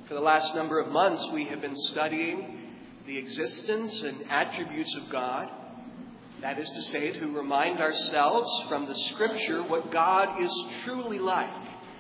For the last number of months, we have been studying the existence and attributes of God. That is to say, to remind ourselves from the Scripture what God is truly like.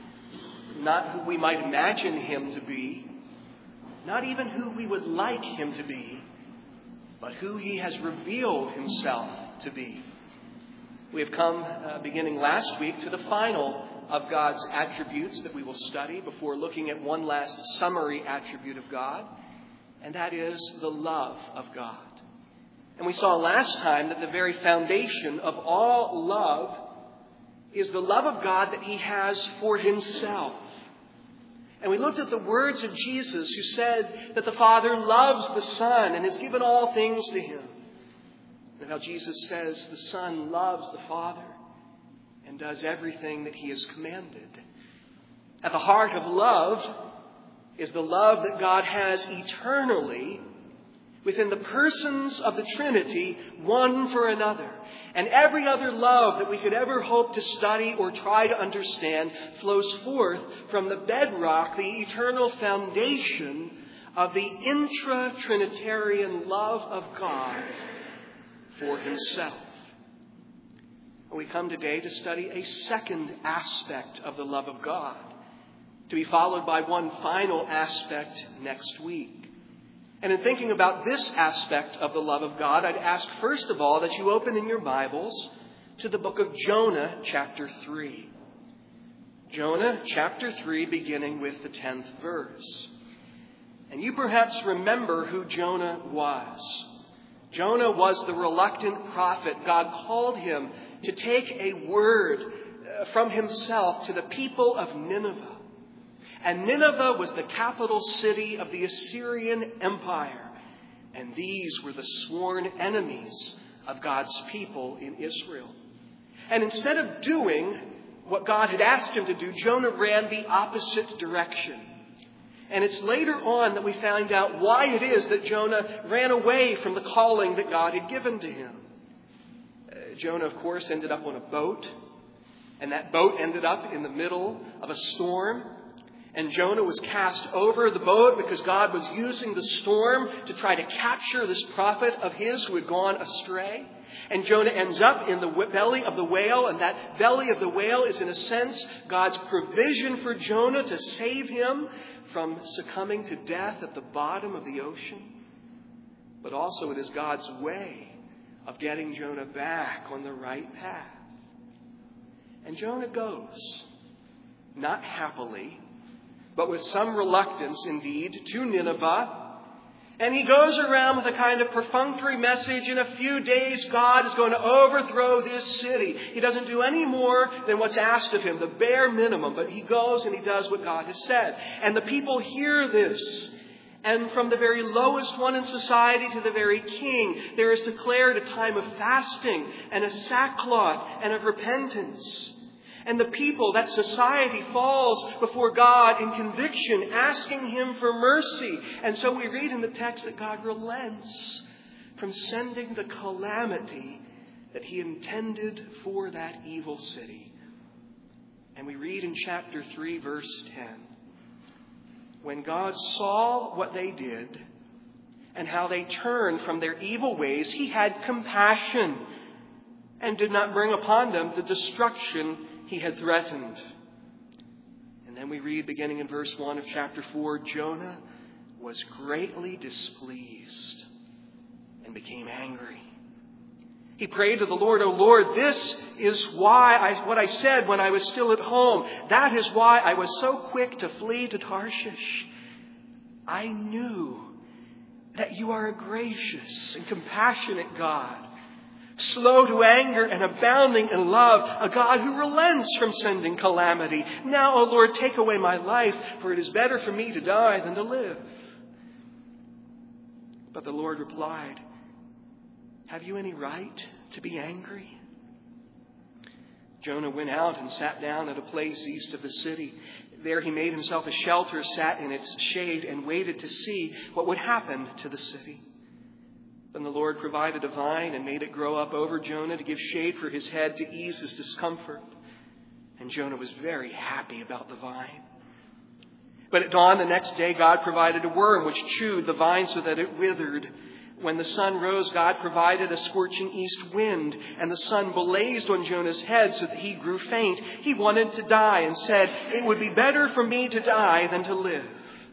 Not who we might imagine Him to be, not even who we would like Him to be, but who He has revealed Himself to be. We have come, beginning last week, to the final of God's attributes that we will study before looking at one last summary attribute of God, and that is the love of God. And we saw last time that the very foundation of all love is the love of God that He has for Himself. And we looked at the words of Jesus, who said that the Father loves the Son and has given all things to Him. And how Jesus says the Son loves the Father and does everything that He has commanded. At the heart of love is the love that God has eternally within the persons of the Trinity, one for another. And every other love that we could ever hope to study or try to understand flows forth from the bedrock, the eternal foundation of the intra-Trinitarian love of God for Himself. We come today to study a second aspect of the love of God, to be followed by one final aspect next week. And in thinking about this aspect of the love of God, I'd ask first of all that you open in your Bibles to the book of Jonah, chapter 3. Jonah, chapter 3, beginning with the 10th verse. And you perhaps remember who Jonah was. Jonah was the reluctant prophet. God called him to take a word from himself to the people of Nineveh. And Nineveh was the capital city of the Assyrian Empire. And these were the sworn enemies of God's people in Israel. And instead of doing what God had asked him to do, Jonah ran the opposite direction. And it's later on that we find out why it is that Jonah ran away from the calling that God had given to him. Jonah, of course, ended up on a boat. And that boat ended up in the middle of a storm. And Jonah was cast over the boat because God was using the storm to try to capture this prophet of his who had gone astray. And Jonah ends up in the belly of the whale, and that belly of the whale is, in a sense, God's provision for Jonah to save him from succumbing to death at the bottom of the ocean. But also it is God's way of getting Jonah back on the right path. And Jonah goes, not happily, but with some reluctance indeed, to Nineveh. And he goes around with a kind of perfunctory message. In a few days, God is going to overthrow this city. He doesn't do any more than what's asked of him, the bare minimum. But he goes and he does what God has said. And the people hear this. And from the very lowest one in society to the very king, there is declared a time of fasting and a sackcloth and of repentance. And the people, that society, falls before God in conviction, asking Him for mercy. And so we read in the text that God relents from sending the calamity that He intended for that evil city. And we read in chapter 3, verse 10, when God saw what they did and how they turned from their evil ways, He had compassion and did not bring upon them the destruction He had threatened. And then we read, beginning in verse 1 of chapter 4, Jonah was greatly displeased and became angry. He prayed to the Lord, "O Lord, this is why what I said when I was still at home. That is why I was so quick to flee to Tarshish. I knew that you are a gracious and compassionate God, slow to anger and abounding in love, a God who relents from sending calamity. Now, O Lord, take away my life, for it is better for me to die than to live." But the Lord replied, "Have you any right to be angry?" Jonah went out and sat down at a place east of the city. There he made himself a shelter, sat in its shade, and waited to see what would happen to the city. Then the Lord provided a vine and made it grow up over Jonah to give shade for his head, to ease his discomfort. And Jonah was very happy about the vine. But at dawn the next day, God provided a worm which chewed the vine so that it withered. When the sun rose, God provided a scorching east wind, and the sun blazed on Jonah's head so that he grew faint. He wanted to die and said, "It would be better for me to die than to live."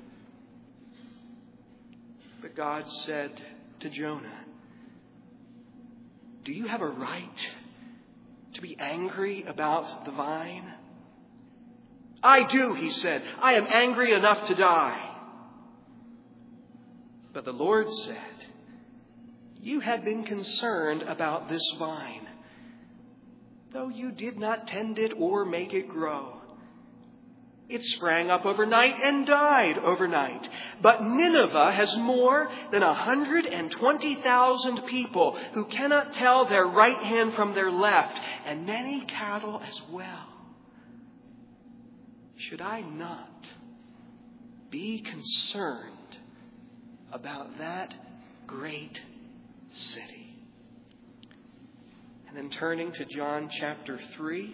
But God said to Jonah, "Do you have a right to be angry about the vine?" "I do," he said. "I am angry enough to die." But the Lord said, "You had been concerned about this vine, though you did not tend it or make it grow. It sprang up overnight and died overnight. But Nineveh has more than 120,000 people who cannot tell their right hand from their left, and many cattle as well. Should I not be concerned about that great city?" And then turning to John chapter 3,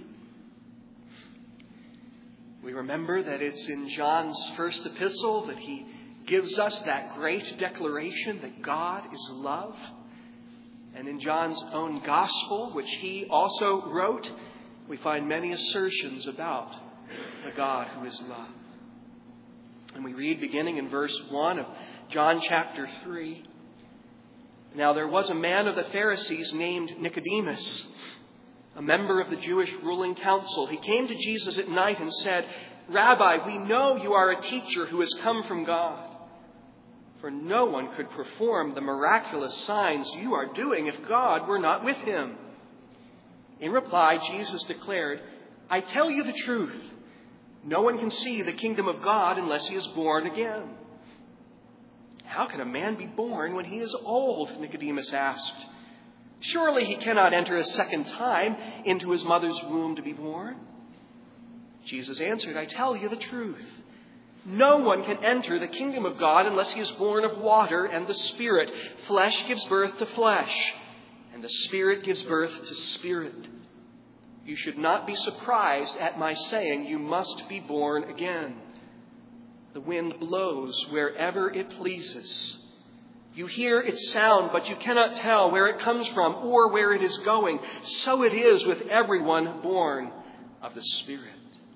we remember that it's in John's first epistle that he gives us that great declaration that God is love. And in John's own gospel, which he also wrote, we find many assertions about the God who is love. And we read beginning in verse 1 of John chapter 3. "Now there was a man of the Pharisees named Nicodemus, a member of the Jewish ruling council. He came to Jesus at night and said, 'Rabbi, we know you are a teacher who has come from God. For no one could perform the miraculous signs you are doing if God were not with him.' In reply, Jesus declared, 'I tell you the truth. No one can see the kingdom of God unless he is born again.' 'How can a man be born when he is old?' Nicodemus asked. 'Surely he cannot enter a second time into his mother's womb to be born?' Jesus answered, 'I tell you the truth. No one can enter the kingdom of God unless he is born of water and the Spirit. Flesh gives birth to flesh, and the Spirit gives birth to spirit. You should not be surprised at my saying, you must be born again. The wind blows wherever it pleases. You hear its sound, but you cannot tell where it comes from or where it is going. So it is with everyone born of the Spirit.'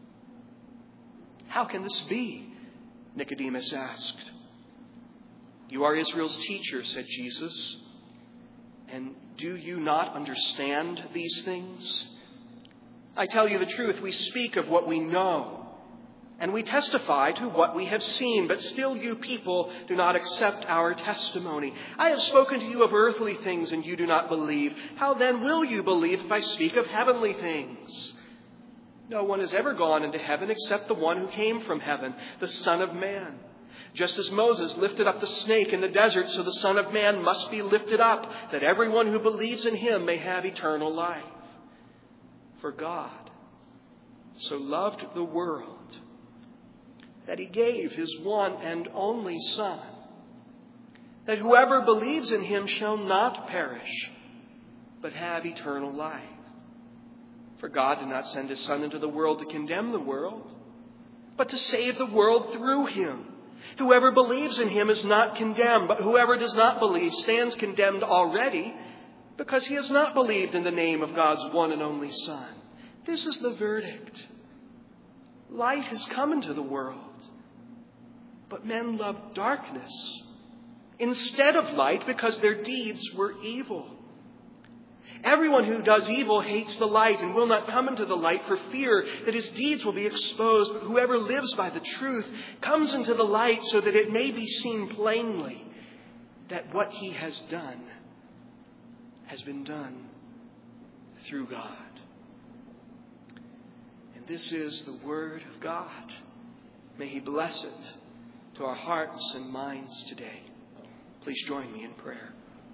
'How can this be?' Nicodemus asked. 'You are Israel's teacher,' said Jesus, 'and do you not understand these things? I tell you the truth, we speak of what we know, and we testify to what we have seen, but still you people do not accept our testimony. I have spoken to you of earthly things, and you do not believe. How then will you believe if I speak of heavenly things? No one has ever gone into heaven except the one who came from heaven, the Son of Man. Just as Moses lifted up the snake in the desert, so the Son of Man must be lifted up, that everyone who believes in him may have eternal life. For God so loved the world that he gave his one and only Son, that whoever believes in him shall not perish, but have eternal life. For God did not send his Son into the world to condemn the world, but to save the world through him. Whoever believes in him is not condemned, but whoever does not believe stands condemned already, because he has not believed in the name of God's one and only Son. This is the verdict. Light has come into the world, but men loved darkness instead of light because their deeds were evil. Everyone who does evil hates the light and will not come into the light for fear that his deeds will be exposed. But whoever lives by the truth comes into the light so that it may be seen plainly that what he has done has been done through God. And this is the word of God. May he bless it to our hearts and minds today. Please join me in prayer.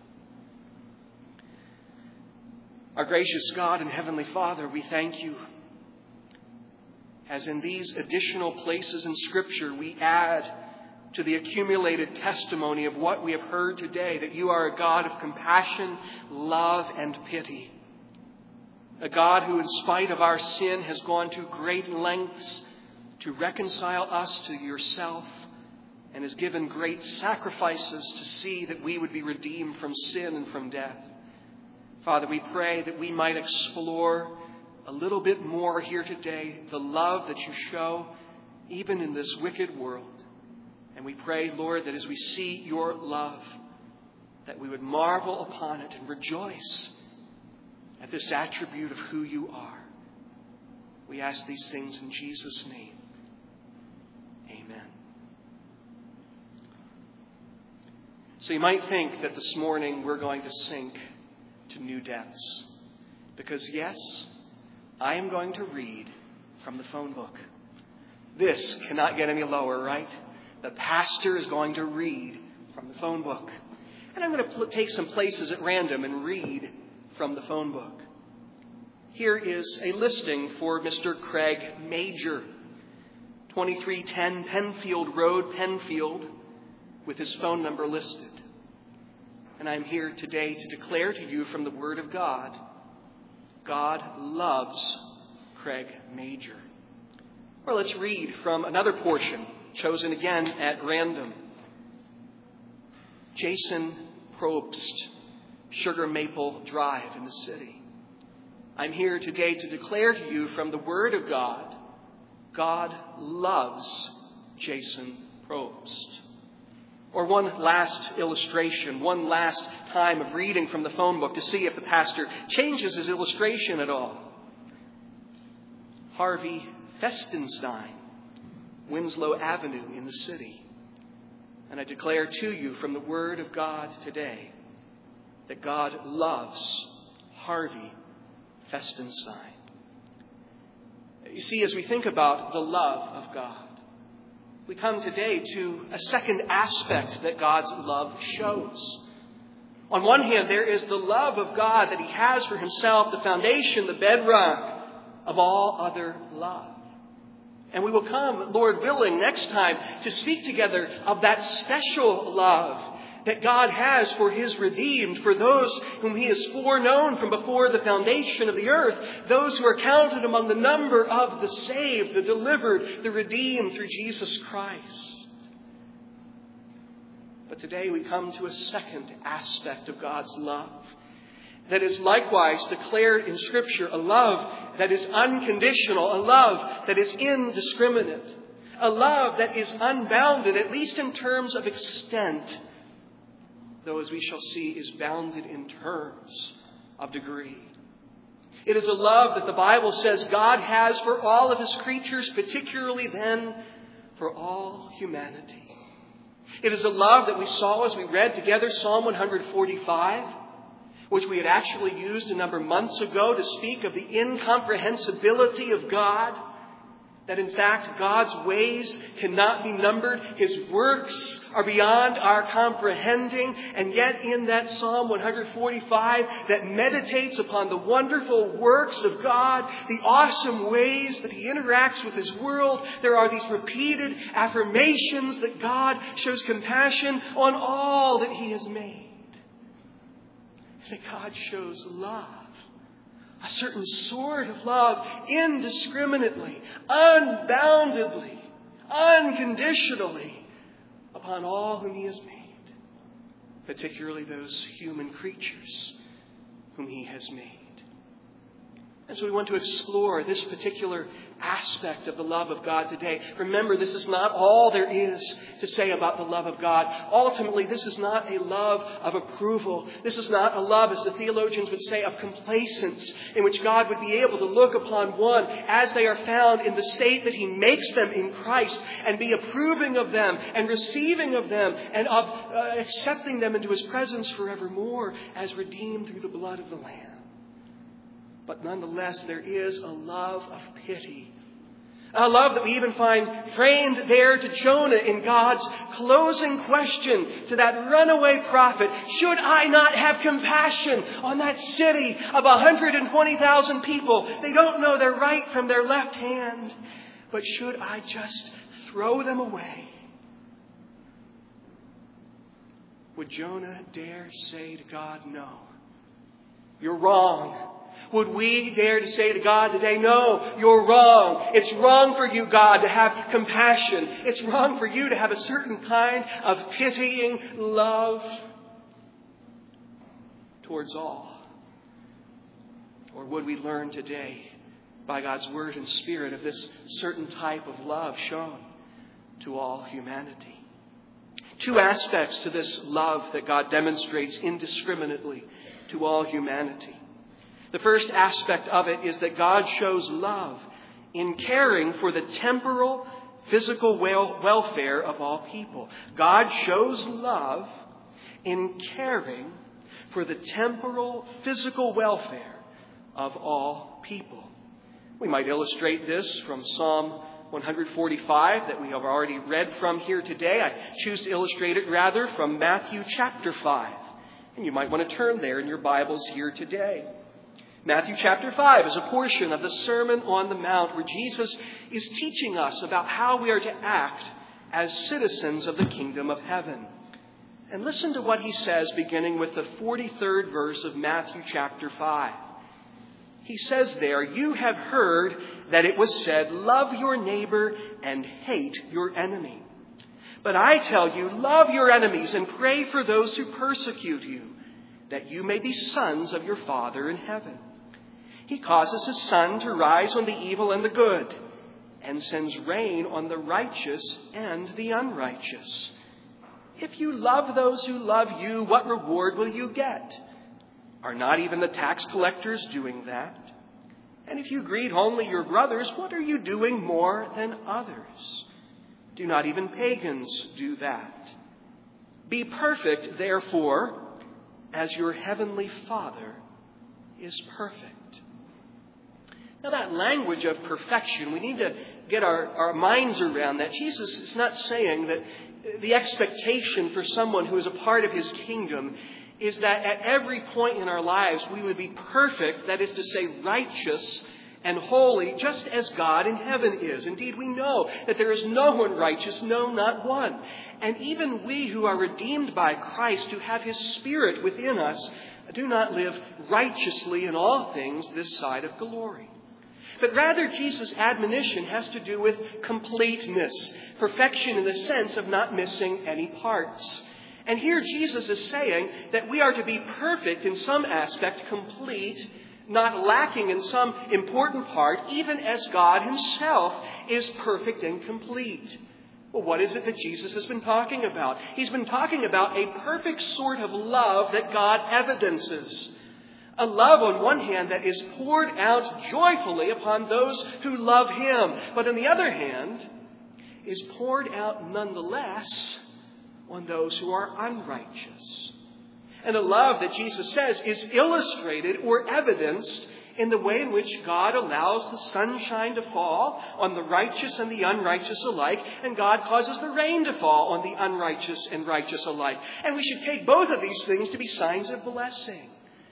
Our gracious God and Heavenly Father, we thank you. As in these additional places in Scripture, we add to the accumulated testimony of what we have heard today, that you are a God of compassion, love, and pity. A God who, in spite of our sin, has gone to great lengths to reconcile us to yourself and has given great sacrifices to see that we would be redeemed from sin and from death. Father, we pray that we might explore a little bit more here today the love that you show even in this wicked world. And we pray, Lord, that as we see your love, that we would marvel upon it and rejoice at this attribute of who you are. We ask these things in Jesus' name. Amen. So you might think that this morning we're going to sink to new depths. Because yes, I am going to read from the phone book. This cannot get any lower, right? The pastor is going to read from the phone book. And I'm going to take some places at random and read from the phone book. Here is a listing for Mr. Craig Major, 2310 Penfield Road, Penfield, with his phone number listed. And I'm here today to declare to you from the Word of God, God loves Craig Major. Well, let's read from another portion, chosen again at random. Jason Probst, Sugar Maple Drive in the city. I'm here today to declare to you from the Word of God, God loves Jason Probst. Or one last illustration, one last time of reading from the phone book to see if the pastor changes his illustration at all. Harvey Festenstein, Winslow Avenue in the city. And I declare to you from the Word of God today that God loves Harvey Festenstein. You see, as we think about the love of God, we come today to a second aspect that God's love shows. On one hand, there is the love of God that He has for Himself, the foundation, the bedrock of all other love. And we will come, Lord willing, next time to speak together of that special love that God has for His redeemed, for those whom He has foreknown from before the foundation of the earth, those who are counted among the number of the saved, the delivered, the redeemed through Jesus Christ. But today we come to a second aspect of God's love that is likewise declared in Scripture, a love that is unconditional, a love that is indiscriminate, a love that is unbounded, at least in terms of extent, though, as we shall see, is bounded in terms of degree. It is a love that the Bible says God has for all of His creatures, particularly then for all humanity. It is a love that we saw as we read together Psalm 145, which we had actually used a number of months ago to speak of the incomprehensibility of God. That in fact, God's ways cannot be numbered. His works are beyond our comprehending. And yet in that Psalm 145 that meditates upon the wonderful works of God, the awesome ways that He interacts with His world, there are these repeated affirmations that God shows compassion on all that He has made. That God shows love. A certain sort of love indiscriminately, unboundedly, unconditionally upon all whom He has made, particularly those human creatures whom He has made. And so we want to explore this particular aspect of the love of God today. Remember, this is not all there is to say about the love of God. Ultimately, this is not a love of approval. This is not a love, as the theologians would say, of complacence, in which God would be able to look upon one as they are found in the state that He makes them in Christ and be approving of them and receiving of them and of accepting them into His presence forevermore as redeemed through the blood of the Lamb. But nonetheless, there is a love of pity. A love that we even find framed there to Jonah in God's closing question to that runaway prophet. Should I not have compassion on that city of 120,000 people? They don't know their right from their left hand. But should I just throw them away? Would Jonah dare say to God, no, you're wrong. Would we dare to say to God today, no, you're wrong. It's wrong for you, God, to have compassion. It's wrong for you to have a certain kind of pitying love towards all. Or would we learn today by God's Word and Spirit of this certain type of love shown to all humanity? Two aspects to this love that God demonstrates indiscriminately to all humanity. The first aspect of it is that God shows love in caring for the temporal, physical welfare of all people. God shows love in caring for the temporal, physical welfare of all people. We might illustrate this from Psalm 145 that we have already read from here today. I choose to illustrate it rather from Matthew chapter 5. And you might want to turn there in your Bibles here today. Matthew chapter 5 is a portion of the Sermon on the Mount where Jesus is teaching us about how we are to act as citizens of the kingdom of heaven. And listen to what he says beginning with the 43rd verse of Matthew chapter 5. He says there, "You have heard that it was said, 'Love your neighbor and hate your enemy.' But I tell you, love your enemies and pray for those who persecute you, that you may be sons of your Father in heaven. He causes his sun to rise on the evil and the good, and sends rain on the righteous and the unrighteous. If you love those who love you, what reward will you get? Are not even the tax collectors doing that? And if you greet only your brothers, what are you doing more than others? Do not even pagans do that? Be perfect, therefore, as your heavenly Father is perfect." Now that language of perfection, we need to get our minds around that. Jesus is not saying that the expectation for someone who is a part of his kingdom is that at every point in our lives we would be perfect, that is to say righteous and holy, just as God in heaven is. Indeed, we know that there is no one righteous, no, not one. And even we who are redeemed by Christ, who have his Spirit within us, do not live righteously in all things this side of glory. But rather, Jesus' admonition has to do with completeness, perfection in the sense of not missing any parts. And here Jesus is saying that we are to be perfect in some aspect, complete, not lacking in some important part, even as God himself is perfect and complete. Well, what is it that Jesus has been talking about? He's been talking about a perfect sort of love that God evidences. A love, on one hand, that is poured out joyfully upon those who love him, but on the other hand, is poured out nonetheless on those who are unrighteous. And a love that Jesus says is illustrated or evidenced in the way in which God allows the sunshine to fall on the righteous and the unrighteous alike, and God causes the rain to fall on the unrighteous and righteous alike. And we should take both of these things to be signs of blessing.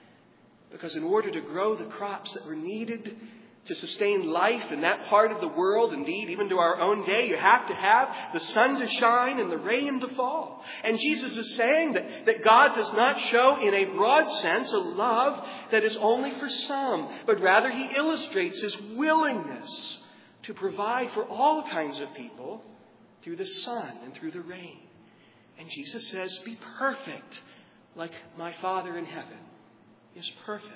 Because in order to grow the crops that were needed to sustain life in that part of the world, indeed, even to our own day, you have to have the sun to shine and the rain to fall. And Jesus is saying that God does not show in a broad sense a love that is only for some, but rather he illustrates his willingness to provide for all kinds of people through the sun and through the rain. And Jesus says, "Be perfect like my Father in heaven is perfect."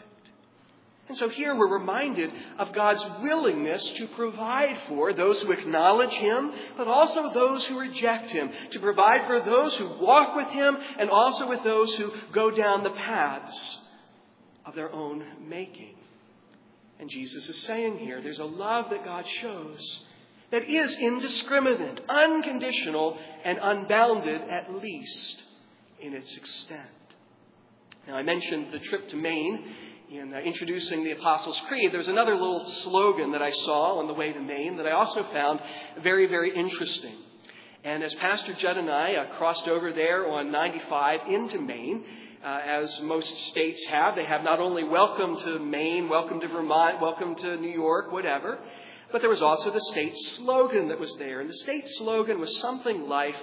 And so here we're reminded of God's willingness to provide for those who acknowledge him, but also those who reject him, to provide for those who walk with him and also with those who go down the paths of their own making. And Jesus is saying here, there's a love that God shows that is indiscriminate, unconditional, and unbounded, at least in its extent. Now, I mentioned the trip to Maine in introducing the Apostles' Creed. There's another little slogan that I saw on the way to Maine that I also found very, very interesting. And as Pastor Judd and I crossed over there on 95 into Maine, as most states have, they have not only welcome to Maine, welcome to Vermont, welcome to New York, whatever, but there was also the state slogan that was there. And the state slogan was something like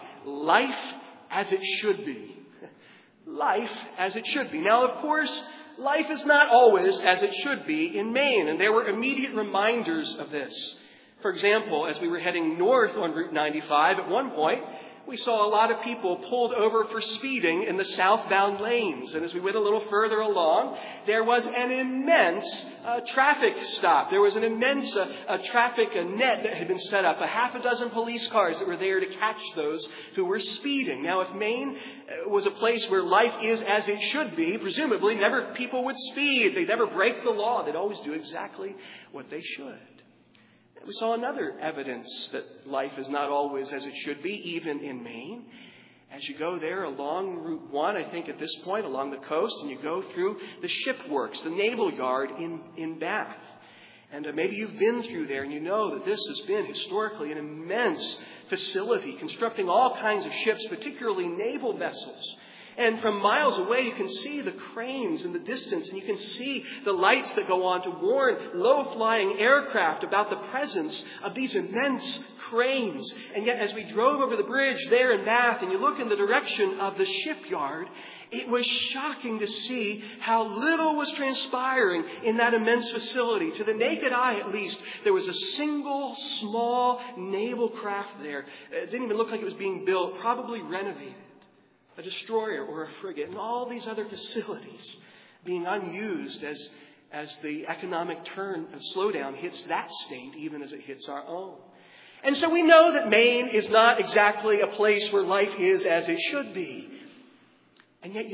life as it should be. Life as it should be. Now, of course, life is not always as it should be in Maine. And there were immediate reminders of this. For example, as we were heading north on Route 95, at one point, we saw a lot of people pulled over for speeding in the southbound lanes. And as we went a little further along, there was an immense traffic stop. There was an immense traffic net that had been set up, a half a dozen police cars that were there to catch those who were speeding. Now, if Maine was a place where life is as it should be, presumably never people would speed. They'd never break the law. They'd always do exactly what they should. We saw another evidence that life is not always as it should be, even in Maine. As you go there along Route 1, I think at this point, along the coast, and you go through the shipworks, the naval yard in Bath. And maybe you've been through there and you know that this has been historically an immense facility, constructing all kinds of ships, particularly naval vessels. And from miles away, you can see the cranes in the distance, and you can see the lights that go on to warn low-flying aircraft about the presence of these immense cranes. And yet, as we drove over the bridge there in Bath, and you look in the direction of the shipyard, it was shocking to see how little was transpiring in that immense facility. To the naked eye, at least, there was a single small naval craft there. It didn't even look like it was being built, probably renovated. A destroyer or a frigate, and all these other facilities being unused as the economic slowdown hits that state, even as it hits our own. And so we know that Maine is not exactly a place where life is as it should be. And yet,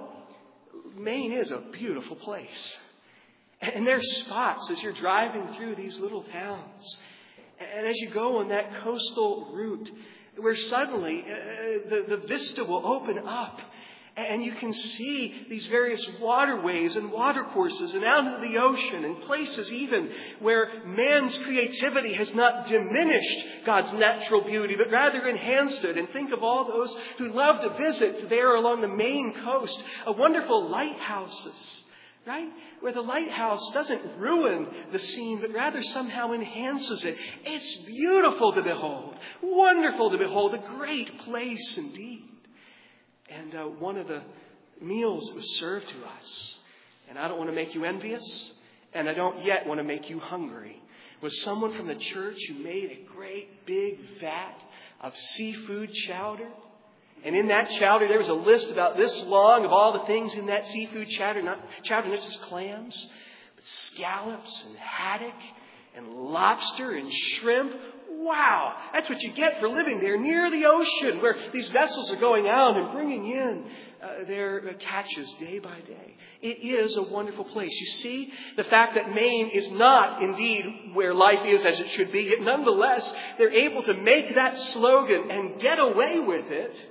Maine is a beautiful place. And there's spots as you're driving through these little towns. And as you go on that coastal route, where suddenly the vista will open up and you can see these various waterways and watercourses and out into the ocean and places even where man's creativity has not diminished God's natural beauty, but rather enhanced it. And think of all those who love to visit there along the Maine coast, wonderful lighthouses, right? Where the lighthouse doesn't ruin the scene, but rather somehow enhances it. It's beautiful to behold. Wonderful to behold. A great place indeed. And one of the meals that was served to us, and I don't want to make you envious, and I don't yet want to make you hungry, was someone from the church who made a great big vat of seafood chowder. And in that chowder, there was a list about this long of all the things in that seafood chowder, not just clams, but scallops and haddock and lobster and shrimp. Wow, that's what you get for living there near the ocean, where these vessels are going out and bringing in their catches day by day. It is a wonderful place. You see, the fact that Maine is not indeed where life is as it should be, yet nonetheless, they're able to make that slogan and get away with it,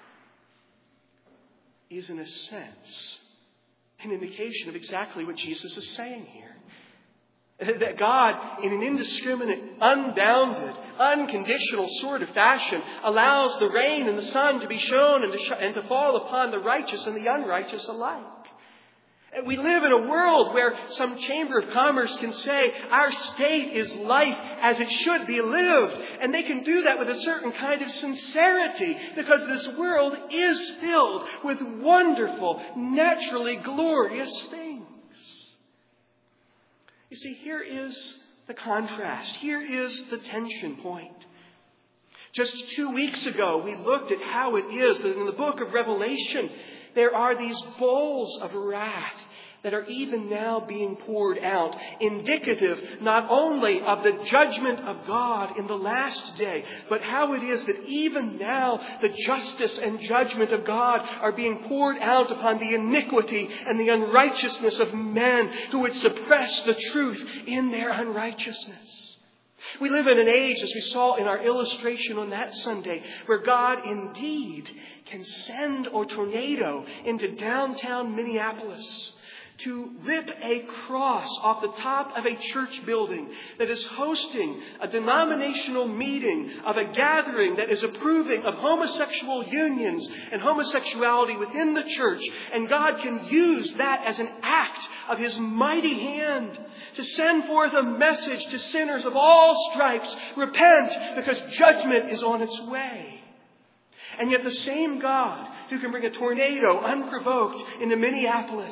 is in a sense an indication of exactly what Jesus is saying here. That God, in an indiscriminate, unbounded, unconditional sort of fashion, allows the rain and the sun to be shown and to fall upon the righteous and the unrighteous alike. We live in a world where some chamber of commerce can say our state is life as it should be lived. And they can do that with a certain kind of sincerity because this world is filled with wonderful, naturally glorious things. You see, here is the contrast. Here is the tension point. Just 2 weeks ago, we looked at how it is that in the book of Revelation, there are these bowls of wrath that are even now being poured out, indicative not only of the judgment of God in the last day, but how it is that even now the justice and judgment of God are being poured out upon the iniquity and the unrighteousness of men who would suppress the truth in their unrighteousness. We live in an age, as we saw in our illustration on that Sunday, where God indeed can send a tornado into downtown Minneapolis to rip a cross off the top of a church building that is hosting a denominational meeting of a gathering that is approving of homosexual unions and homosexuality within the church. And God can use that as an act of His mighty hand to send forth a message to sinners of all stripes. Repent, because judgment is on its way. And yet the same God who can bring a tornado unprovoked into Minneapolis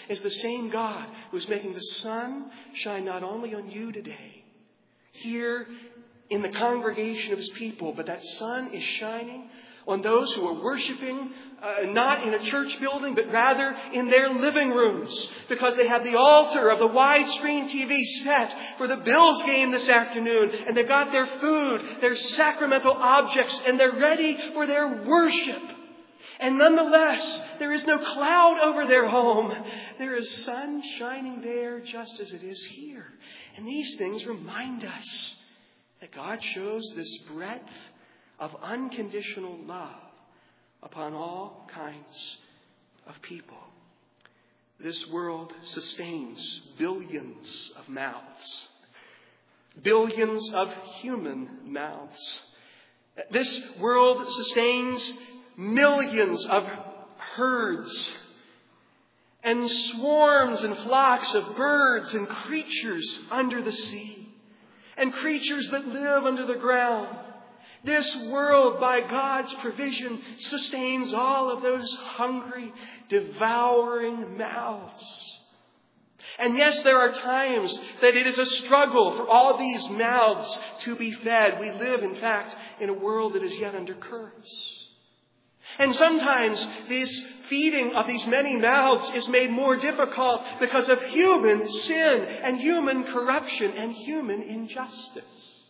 is the same God who is making the sun shine not only on you today, here in the congregation of His people, but that sun is shining on those who are worshiping, not in a church building, but rather in their living rooms, because they have the altar of the widescreen TV set for the Bills game this afternoon, and they've got their food, their sacramental objects, and they're ready for their worship. And nonetheless, there is no cloud over their home. There is sun shining there just as it is here. And these things remind us that God shows this breadth of unconditional love upon all kinds of people. This world sustains billions of mouths, billions of human mouths. This world sustains millions of herds and swarms and flocks of birds and creatures under the sea and creatures that live under the ground. This world, by God's provision, sustains all of those hungry, devouring mouths. And yes, there are times that it is a struggle for all these mouths to be fed. We live, in fact, in a world that is yet under curse. And sometimes this feeding of these many mouths is made more difficult because of human sin and human corruption and human injustice.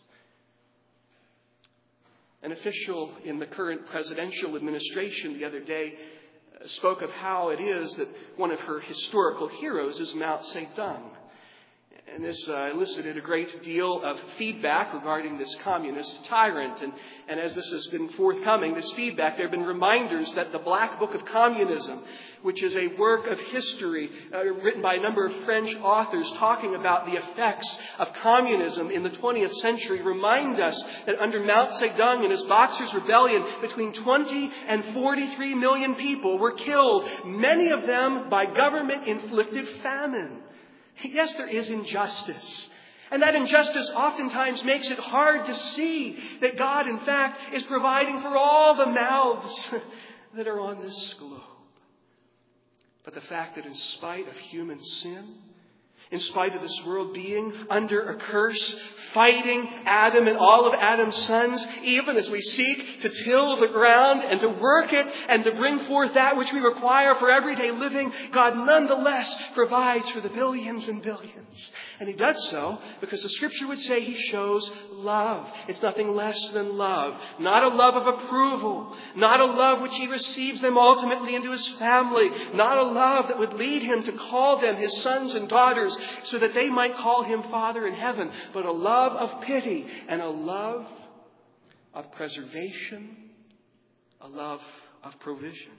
An official in the current presidential administration the other day spoke of how it is that one of her historical heroes is Mao Zedong. And this elicited a great deal of feedback regarding this communist tyrant. And as this has been forthcoming, this feedback, there have been reminders that the Black Book of Communism, which is a work of history written by a number of French authors talking about the effects of communism in the 20th century, remind us that under Mao Zedong and his Boxers' Rebellion, between 20 and 43 million people were killed, many of them by government-inflicted famine. Yes, there is injustice. And that injustice oftentimes makes it hard to see that God, in fact, is providing for all the mouths that are on this globe. But the fact that in spite of human sin, in spite of this world being under a curse, fighting Adam and all of Adam's sons, even as we seek to till the ground and to work it and to bring forth that which we require for everyday living, God nonetheless provides for the billions and billions. And He does so because the Scripture would say He shows love. It's nothing less than love. Not a love of approval. Not a love which He receives them ultimately into His family. Not a love that would lead Him to call them His sons and daughters so that they might call Him Father in heaven. But a love of pity and a love of preservation, a love of provision.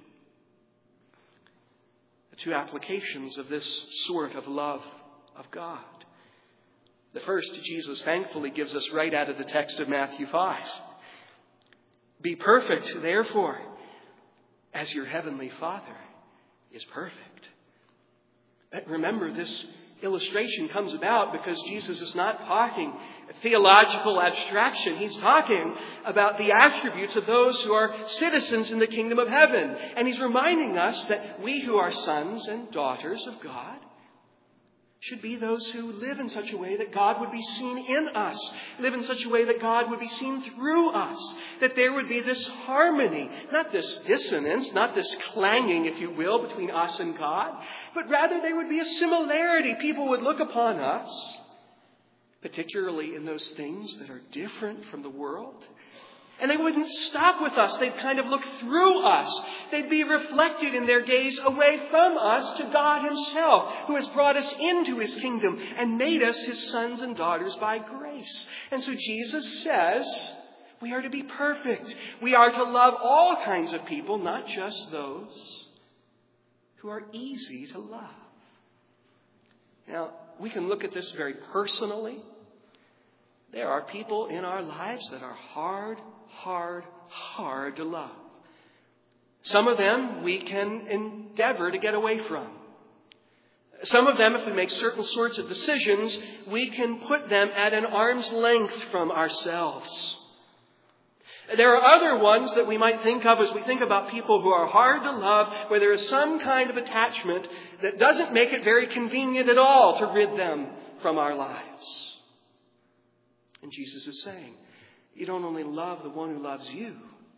The two applications of this sort of love of God. The first, Jesus thankfully gives us right out of the text of Matthew 5. Be perfect, therefore, as your heavenly Father is perfect. Remember, this illustration comes about because Jesus is not talking theological abstraction. He's talking about the attributes of those who are citizens in the kingdom of heaven. And He's reminding us that we who are sons and daughters of God should be those who live in such a way that God would be seen in us, live in such a way that God would be seen through us, that there would be this harmony, not this dissonance, not this clanging, if you will, between us and God, but rather there would be a similarity. People would look upon us, particularly in those things that are different from the world, and they wouldn't stop with us. They'd kind of look through us. They'd be reflected in their gaze away from us to God Himself, who has brought us into His kingdom and made us His sons and daughters by grace. And so Jesus says we are to be perfect. We are to love all kinds of people, not just those who are easy to love. Now, we can look at this very personally. There are people in our lives that are hard to love. Some of them we can endeavor to get away from. Some of them, if we make certain sorts of decisions, we can put them at an arm's length from ourselves. There are other ones that we might think of as we think about people who are hard to love, where there is some kind of attachment that doesn't make it very convenient at all to rid them from our lives. And Jesus is saying, you don't only love the one who loves you,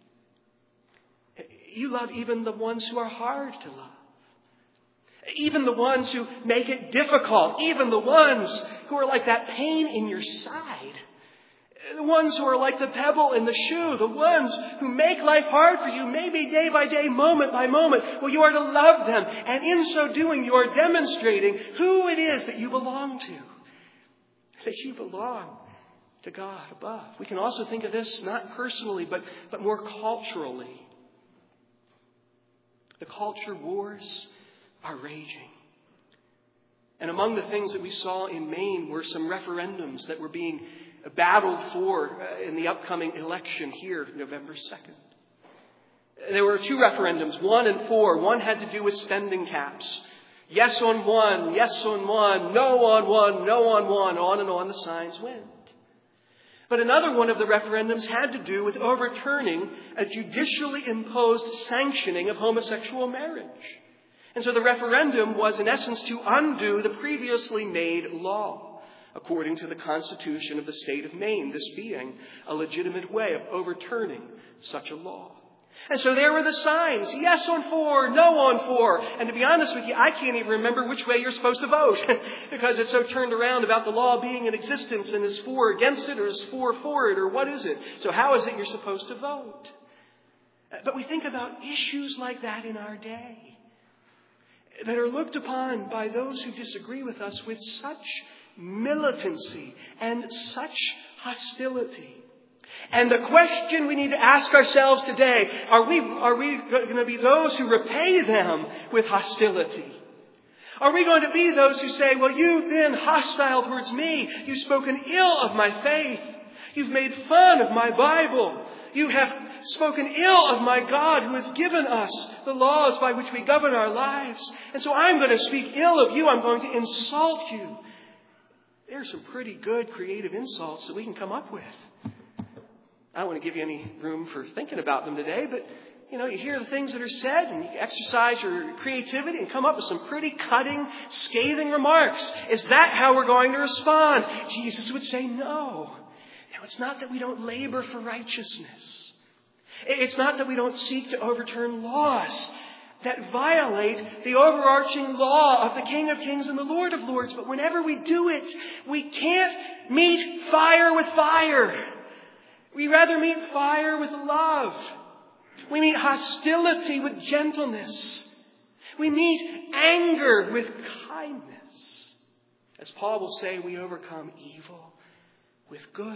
you love even the ones who are hard to love. Even the ones who make it difficult. Even the ones who are like that pain in your side. The ones who are like the pebble in the shoe. The ones who make life hard for you, maybe day by day, moment by moment. Well, you are to love them. And in so doing, you are demonstrating who it is that you belong to. That you belong to God above. We can also think of this not personally, but more culturally. The culture wars are raging. And among the things that we saw in Maine were some referendums that were being battled for in the upcoming election here, November 2nd. There were 2 referendums, 1 and 4. One had to do with spending caps. Yes on one, yes on one, no on one, no on one, on and on the signs went. But another one of the referendums had to do with overturning a judicially imposed sanctioning of homosexual marriage. And so the referendum was, in essence, to undo the previously made law, according to the Constitution of the state of Maine, this being a legitimate way of overturning such a law. And so there were the signs, yes on 4, no on 4. And to be honest with you, I can't even remember which way you're supposed to vote because it's so turned around about the law being in existence, and is 4 against it or is 4 for it, or what is it? So how is it you're supposed to vote? But we think about issues like that in our day, that are looked upon by those who disagree with us with such militancy and such hostility. And the question we need to ask ourselves today, are we going to be those who repay them with hostility? Are we going to be those who say, well, you've been hostile towards me. You've spoken ill of my faith. You've made fun of my Bible. You have spoken ill of my God who has given us the laws by which we govern our lives. And so I'm going to speak ill of you. I'm going to insult you. There's some pretty good creative insults that we can come up with. I don't want to give you any room for thinking about them today, but you hear the things that are said and you exercise your creativity and come up with some pretty cutting, scathing remarks. Is that how we're going to respond? Jesus would say no. It's not that we don't labor for righteousness. It's not that we don't seek to overturn laws that violate the overarching law of the King of Kings and the Lord of Lords. But whenever we do it, we can't meet fire with fire. We rather meet fire with love. We meet hostility with gentleness. We meet anger with kindness. As Paul will say, we overcome evil with good.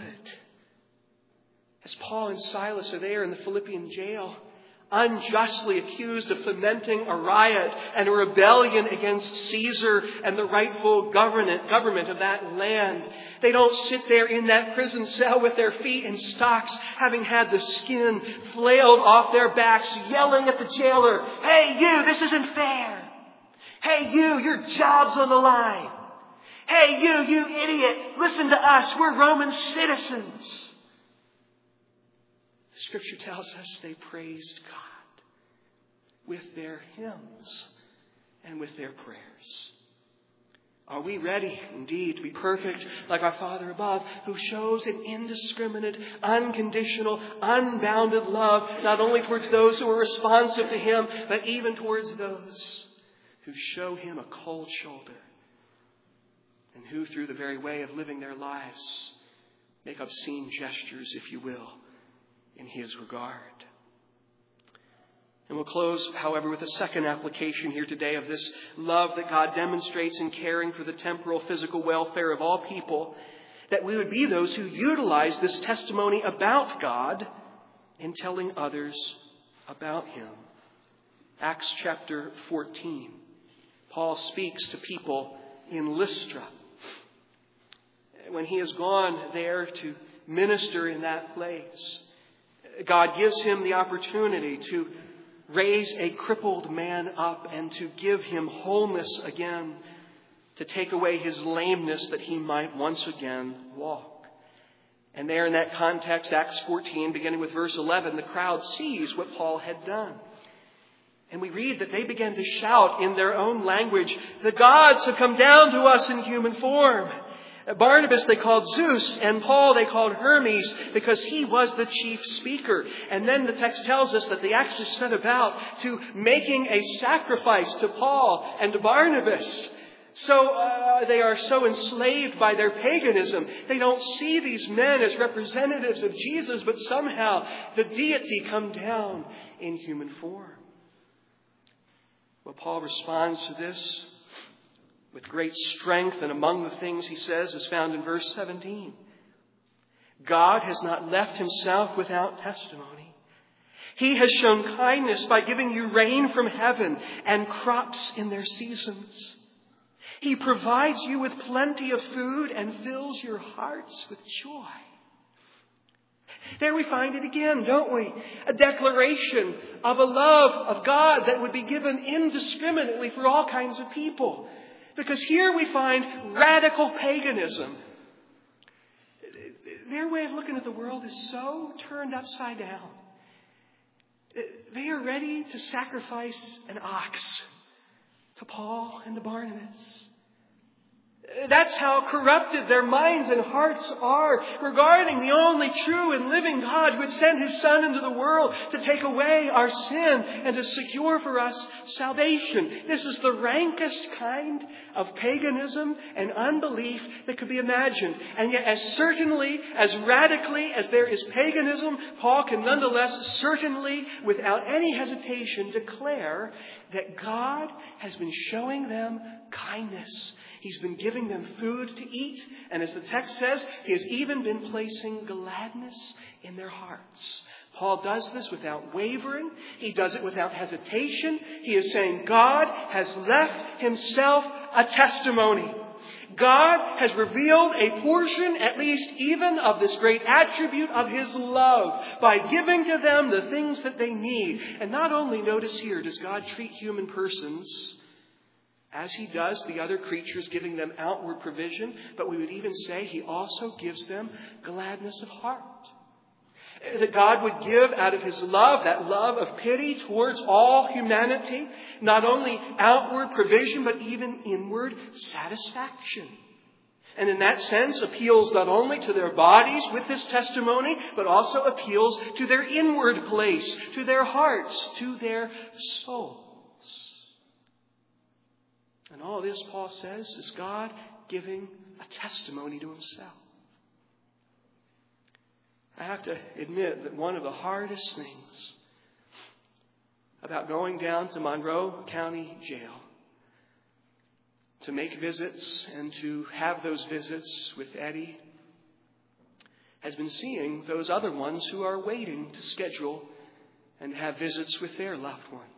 As Paul and Silas are there in the Philippian jail, unjustly accused of fomenting a riot and a rebellion against Caesar and the rightful government of that land. They don't sit there in that prison cell with their feet in stocks, having had the skin flailed off their backs, yelling at the jailer, "Hey, you, this isn't fair. Hey, you, your job's on the line. Hey, you idiot, listen to us. We're Roman citizens." The Scripture tells us they praised God with their hymns and with their prayers. Are we ready, indeed, to be perfect like our Father above, who shows an indiscriminate, unconditional, unbounded love, not only towards those who are responsive to Him, but even towards those who show Him a cold shoulder, and who, through the very way of living their lives, make obscene gestures, if you will, in His regard? And we'll close, however, with a second application here today of this love that God demonstrates in caring for the temporal, physical welfare of all people, that we would be those who utilize this testimony about God in telling others about Him. Acts chapter 14. Paul speaks to people in Lystra. When he has gone there to minister in that place, God gives him the opportunity to raise a crippled man up and to give him wholeness again, to take away his lameness that he might once again walk. And there in that context, Acts 14, beginning with verse 11, the crowd sees what Paul had done. And we read that they began to shout in their own language, "The gods have come down to us in human form." Barnabas they called Zeus, and Paul they called Hermes, because he was the chief speaker. And then the text tells us that they actually set about to making a sacrifice to Paul and to Barnabas. So they are so enslaved by their paganism. They don't see these men as representatives of Jesus, but somehow the deity come down in human form. Well, Paul responds to this with great strength, and among the things he says is found in verse 17. God has not left himself without testimony. He has shown kindness by giving you rain from heaven and crops in their seasons. He provides you with plenty of food and fills your hearts with joy. There we find it again, don't we? A declaration of a love of God that would be given indiscriminately for all kinds of people. Because here we find radical paganism. Their way of looking at the world is so turned upside down. They are ready to sacrifice an ox to Paul and to Barnabas. That's how corrupted their minds and hearts are regarding the only true and living God who had sent his Son into the world to take away our sin and to secure for us salvation. This is the rankest kind of paganism and unbelief that could be imagined. And yet, as certainly, as radically as there is paganism, Paul can nonetheless certainly, without any hesitation, declare that God has been showing them kindness. He's been giving them food to eat. And as the text says, he has even been placing gladness in their hearts. Paul does this without wavering. He does it without hesitation. He is saying God has left himself a testimony. God has revealed a portion, at least even of this great attribute of his love by giving to them the things that they need. And not only, notice here, does God treat human persons as he does the other creatures, giving them outward provision, but we would even say he also gives them gladness of heart. That God would give out of his love, that love of pity towards all humanity, not only outward provision, but even inward satisfaction. And in that sense, appeals not only to their bodies with this testimony, but also appeals to their inward place, to their hearts, to their souls. And all this, Paul says, is God giving a testimony to himself. I have to admit that one of the hardest things about going down to Monroe County Jail to make visits and to have those visits with Eddie has been seeing those other ones who are waiting to schedule and have visits with their loved ones.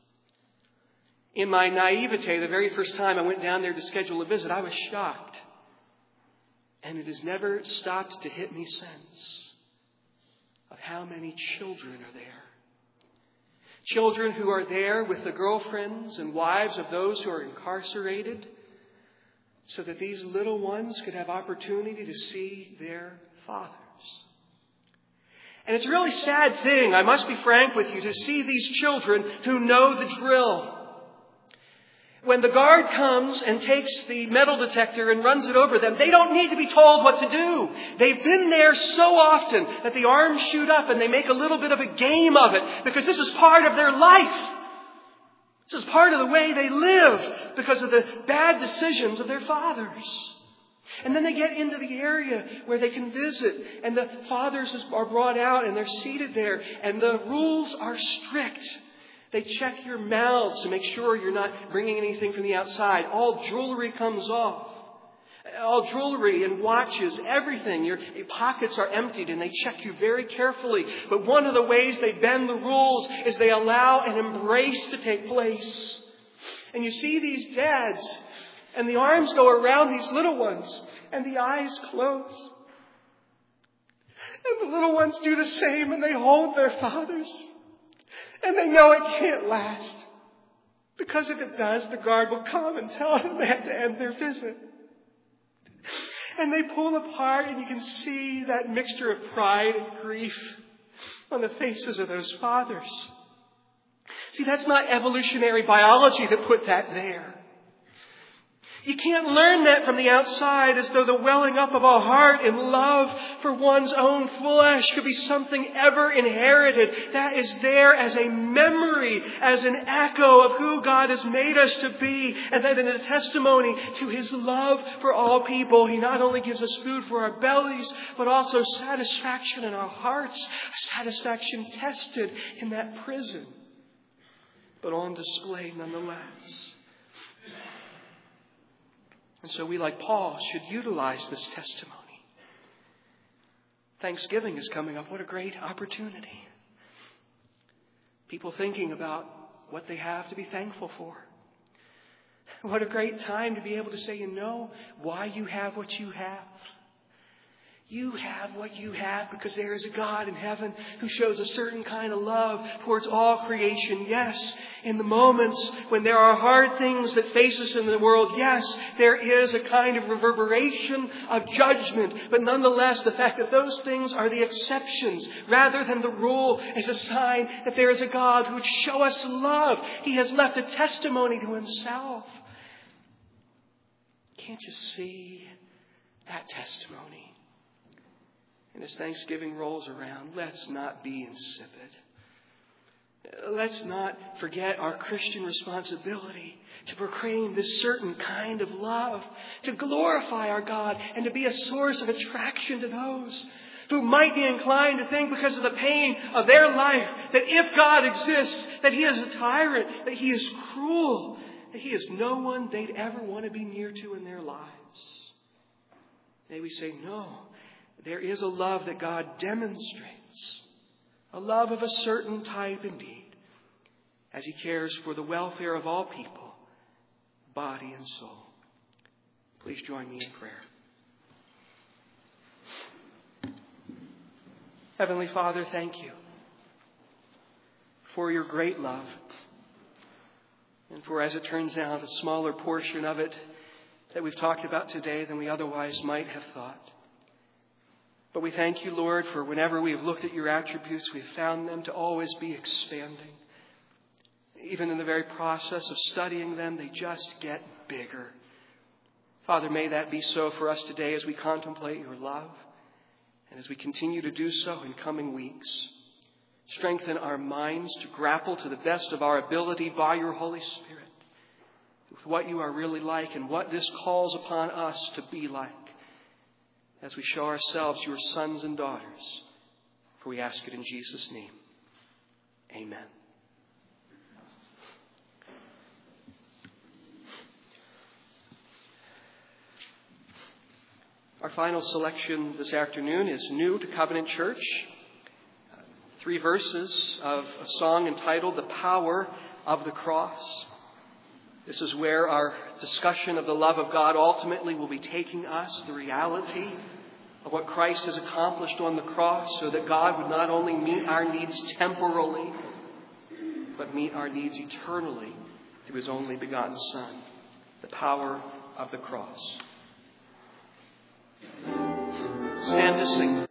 In my naivete, the very first time I went down there to schedule a visit, I was shocked. And it has never stopped to hit me since of how many children are there. Children who are there with the girlfriends and wives of those who are incarcerated so that these little ones could have opportunity to see their fathers. And it's a really sad thing, I must be frank with you, to see these children who know the drill. When the guard comes and takes the metal detector and runs it over them, they don't need to be told what to do. They've been there so often that the arms shoot up and they make a little bit of a game of it because this is part of their life. This is part of the way they live because of the bad decisions of their fathers. And then they get into the area where they can visit and the fathers are brought out and they're seated there and the rules are strict. They check your mouths to make sure you're not bringing anything from the outside. All jewelry comes off. All jewelry and watches, everything. Your pockets are emptied and they check you very carefully. But one of the ways they bend the rules is they allow an embrace to take place. And you see these dads and the arms go around these little ones and the eyes close. And the little ones do the same and they hold their fathers. And they know it can't last. Because if it does, the guard will come and tell them they have to end their visit. And they pull apart, and you can see that mixture of pride and grief on the faces of those fathers. See, that's not evolutionary biology that put that there. You can't learn that from the outside, as though the welling up of a heart in love for one's own flesh could be something ever inherited. That is there as a memory, as an echo of who God has made us to be, and that in a testimony to His love for all people, He not only gives us food for our bellies, but also satisfaction in our hearts, satisfaction tested in that prison, but on display nonetheless. And so we, like Paul, should utilize this testimony. Thanksgiving is coming up. What a great opportunity. People thinking about what they have to be thankful for. What a great time to be able to say, you know why you have what you have. You have what you have because there is a God in heaven who shows a certain kind of love towards all creation. Yes, in the moments when there are hard things that face us in the world, yes, there is a kind of reverberation of judgment. But nonetheless, the fact that those things are the exceptions rather than the rule is a sign that there is a God who would show us love. He has left a testimony to Himself. Can't you see that testimony? And as Thanksgiving rolls around, let's not be insipid. Let's not forget our Christian responsibility to proclaim this certain kind of love, to glorify our God, and to be a source of attraction to those who might be inclined to think, because of the pain of their life, that if God exists, that He is a tyrant, that He is cruel, that He is no one they'd ever want to be near to in their lives. May we say, no. There is a love that God demonstrates, a love of a certain type indeed, as He cares for the welfare of all people, body and soul. Please join me in prayer. Heavenly Father, thank You for Your great love, and for, as it turns out, a smaller portion of it that we've talked about today than we otherwise might have thought. But we thank You, Lord, for whenever we have looked at Your attributes, we've found them to always be expanding. Even in the very process of studying them, they just get bigger. Father, may that be so for us today as we contemplate Your love and as we continue to do so in coming weeks. Strengthen our minds to grapple to the best of our ability by Your Holy Spirit with what You are really like and what this calls upon us to be like, as we show ourselves Your sons and daughters. For we ask it in Jesus' name. Amen. Our final selection this afternoon is new to Covenant Church. 3 verses of a song entitled "The Power of the Cross." This is where our discussion of the love of God ultimately will be taking us, the reality of what Christ has accomplished on the cross, so that God would not only meet our needs temporally, but meet our needs eternally through His only begotten Son. The power of the cross. Stand to sing.